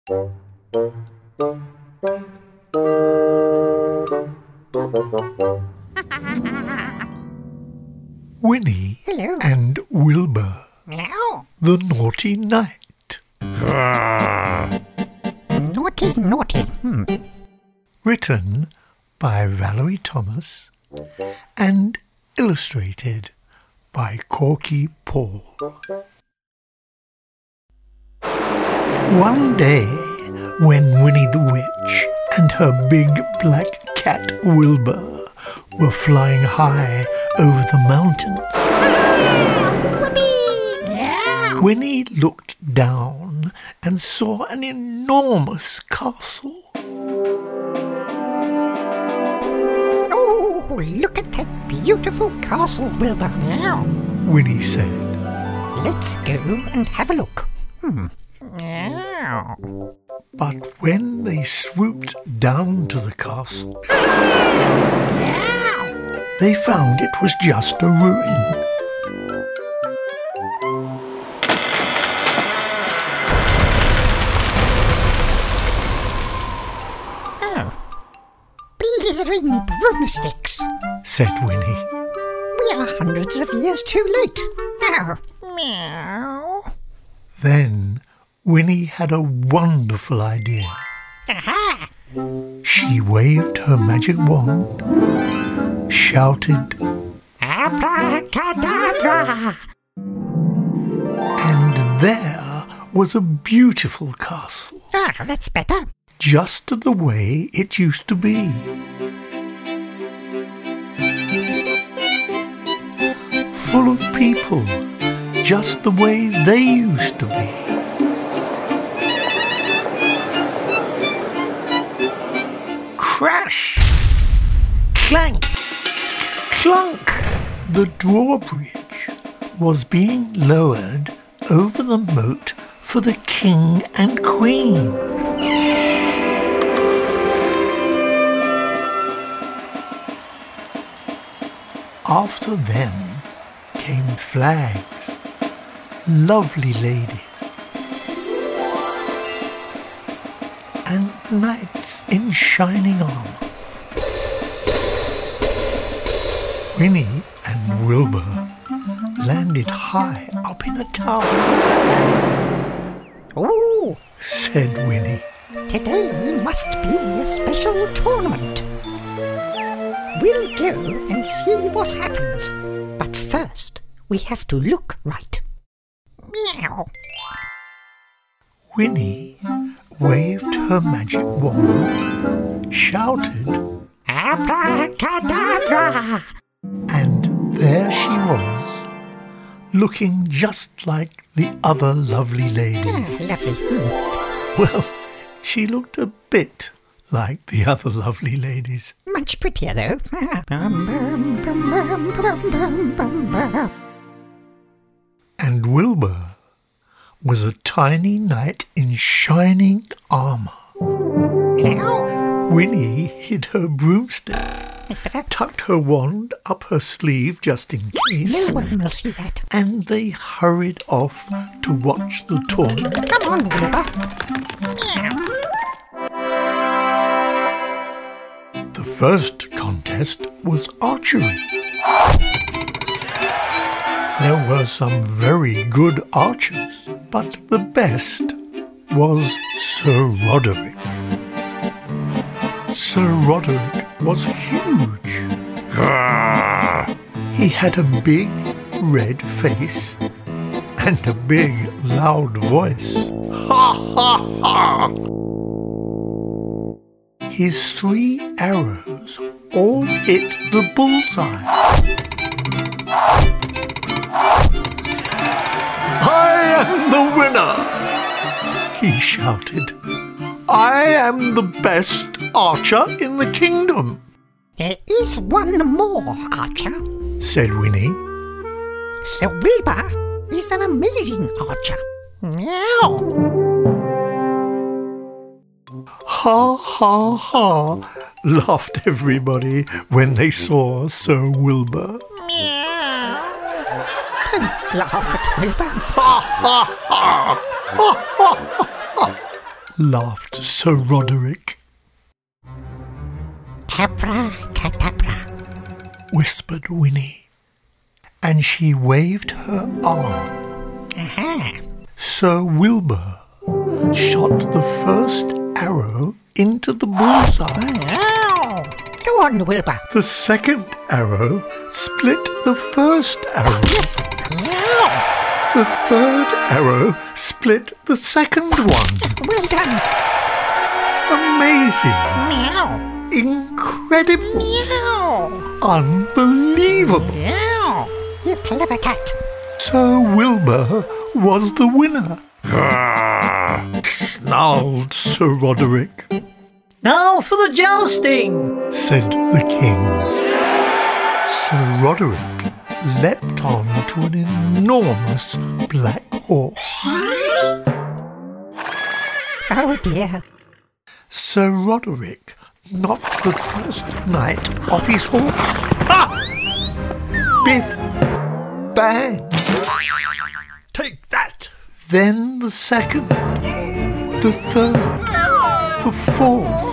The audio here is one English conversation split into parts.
Winnie Hello. and Wilbur, Meow. the Naughty Knight. Naughty, naughty. Written by Valerie Thomas and illustrated by Corky Paul. One day, when Winnie the Witch and her big black cat Wilbur were flying high over the mountain, Winnie looked down and saw an enormous castle. Oh, look at that beautiful castle, Wilbur. Meow. Winnie said. Let's go and have a look. Meow. But when they swooped down to the castle, Meow. they found it was just a ruin. Oh. Blithering broomsticks. Said Winnie. We are hundreds of years too late. Now. Meow. Then Winnie had a wonderful idea. Aha! She waved her magic wand, shouted, Abracadabra! and there was a beautiful castle, Ah, that's better. just the way it used to be. Full of people, just the way they used to be. Crash! Clank! Clunk! The drawbridge was being lowered over the moat for the king and queen. After them came flags, lovely ladies, and knights in shining armour. Winnie and Wilbur landed high up in a tower. Oh, Said Winnie. today must be a special tournament. We'll go and see what happens. But first, we have to look right. Meow. Winnie waved her magic wand, shouted, Abracadabra! and there she was, looking just like the other lovely ladies. Lovely. Well, she looked a bit like the other lovely ladies. Much prettier, though. Bum, bum, bum, bum, bum, bum, bum, bum. And Wilbur was a tiny knight in shining armour. Meow. Winnie hid her broomstick, That's better. tucked her wand up her sleeve just in case, No one will see that. and they hurried off to watch the tournament. Come on, Wilbur. Meow. The first contest was archery. There were some very good archers, but the best was Sir Roderick. Sir Roderick was huge. He had a big red face and a big loud voice. Ha ha ha! His 3 arrows all hit the bullseye. I am the winner, he shouted. I am the best archer in the kingdom, There is one more, Archer. said Winnie. Sir Wilbur is an amazing archer. Meow. Ha ha ha, laughed everybody when they saw Sir Wilbur. Meow. Don't laugh at Wilbur. Ha ha ha! Ha ha ha! laughed Sir Roderick. Abracadabra, whispered Winnie, and she waved her arm. Aha! Sir Wilbur shot the first arrow into the bullseye. Now, go on, Wilbur. The second arrow split the first arrow. Yes. Now. The third arrow split the second one. Well done. Amazing. Meow. Incredible. Meow. Unbelievable. Meow. You clever cat. Sir Wilbur was the winner. Snarled Sir Roderick. Now for the jousting, said the king. Sir Roderick leapt on to an enormous black horse. Oh dear. Sir Roderick knocked the first knight off his horse. Ha! Biff! Bang! Take that! Then the second, the third, the fourth.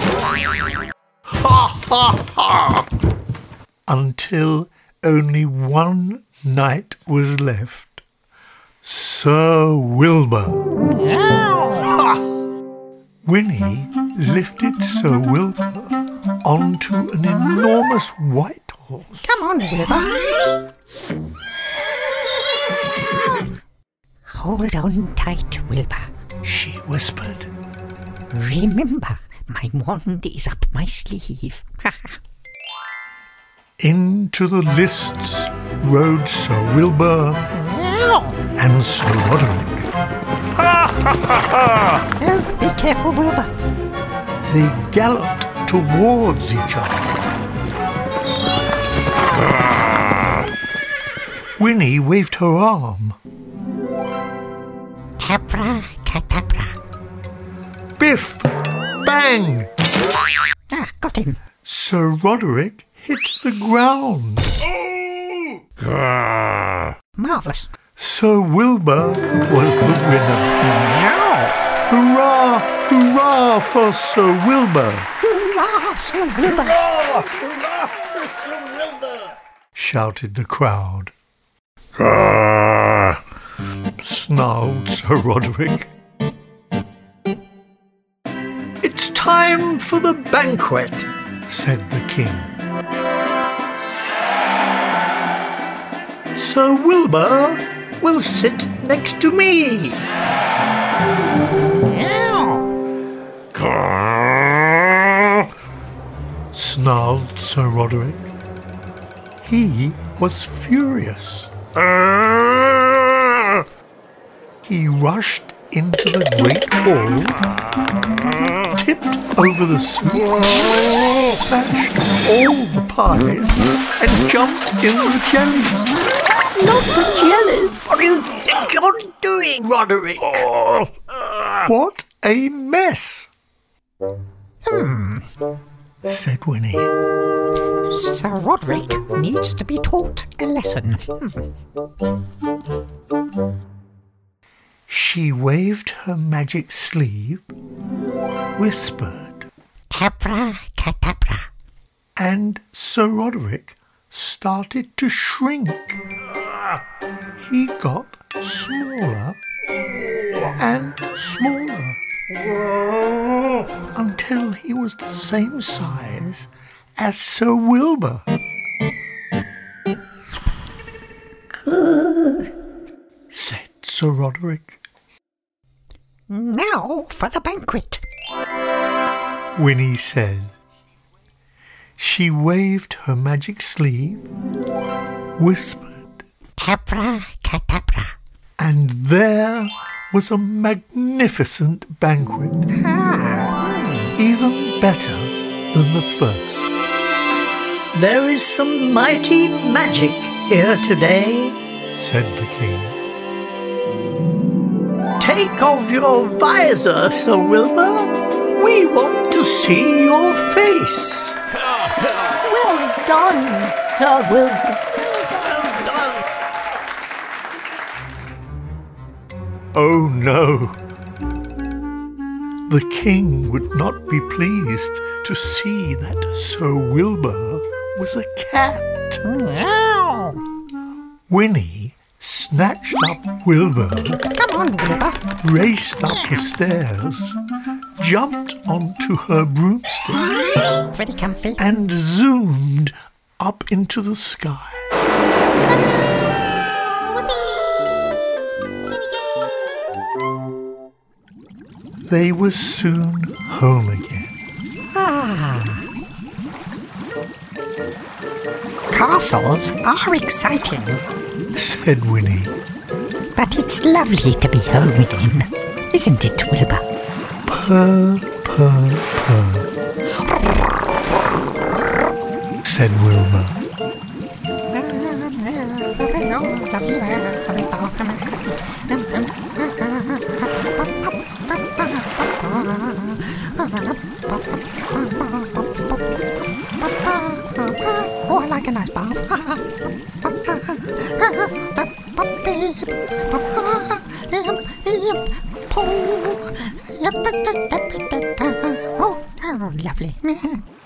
Ha ha ha! Until only one knight was left. Sir Wilbur. Ha! Winnie lifted Sir Wilbur onto an enormous white horse. Come on, Wilbur. Hold on tight, Wilbur. She whispered. Remember, my wand is up my sleeve. Into the lists rode Sir Wilbur and Sir Roderick. Oh, be careful, Wilbur. They galloped towards each other. Winnie waved her arm. Abracadabra. Biff! Bang! Ah, got him. Sir Roderick hit the ground. Marvellous. Sir Wilbur was the winner. Meow. Hurrah! Hurrah for Sir Wilbur! Hurrah, Sir Wilbur. Hurrah for Sir Wilbur! Shouted the crowd. Snarled Sir Roderick. It's time for the banquet, said the king. Sir Wilbur will sit next to me. Snarled Sir Roderick. He was furious. He rushed into the great hall, tipped over the soup, smashed all the pies, and jumped in the jellies. not the jellies. What do you think you're doing, Roderick? What a mess! Said Winnie. Sir Roderick needs to be taught a lesson. She waved her magic sleeve, whispered, Abracadabra. and Sir Roderick started to shrink. He got smaller and smaller until he was the same size as Sir Wilbur. Said Sir Roderick. Now for the banquet. Winnie said. She waved her magic sleeve, whispered, Abracadabra. and there was a magnificent banquet, even better than the first. There is some mighty magic here today. Said the king. Take off your visor, Sir Wilbur. We want to see your face. Well done, Sir Wilbur. Well done. Oh no! The king would not be pleased to see that Sir Wilbur was a cat. Meow. Winnie snatched up Wilbur, Come on, Wilbur. raced up the stairs, jumped onto her broomstick, Very comfy. and zoomed up into the sky. They were soon home again. Castles are exciting, Said Winnie. but it's lovely to be home again, isn't it, Wilbur? Purr, purr, purr, said Wilbur. Oh, I like a nice bath. Oh, lovely.